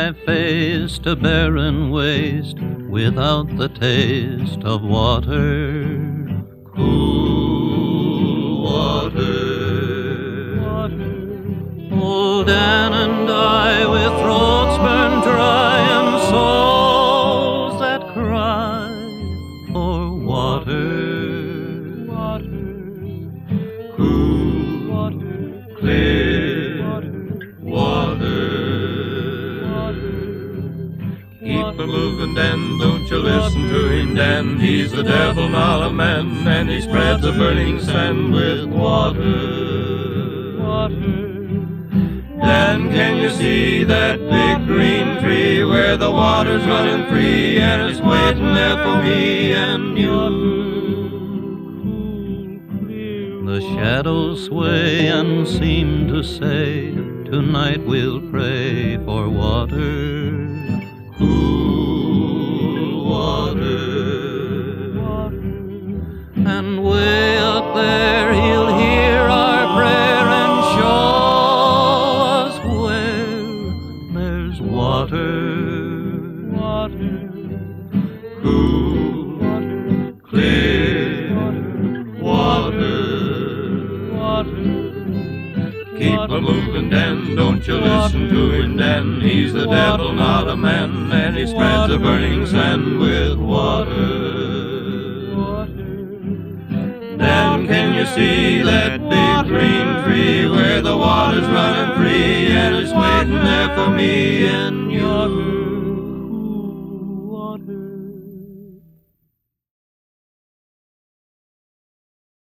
I faced a barren waste without the taste of water. Cool water. Old Dan and I, with throats burned dry and souls that cry for water. Cool water, clear water. Keep a moving, Dan, don't you listen to him, Dan. He's the devil, not a man, and he spreads a burning sand with water. Dan, can you see that big green tree where the water's running free and it's waiting there for me and you? The shadows sway and seem to say, tonight we'll pray for water. Cool water. And way up there he'll hear our prayer and show us where there's water. Cool, clear water. Keep a moving, Dan, don't you listen to him, Dan. He's the devil, not a man, and he spreads a burning sand with water. Dan, can you see that big green tree where the water's running free and it's waiting there for me and you?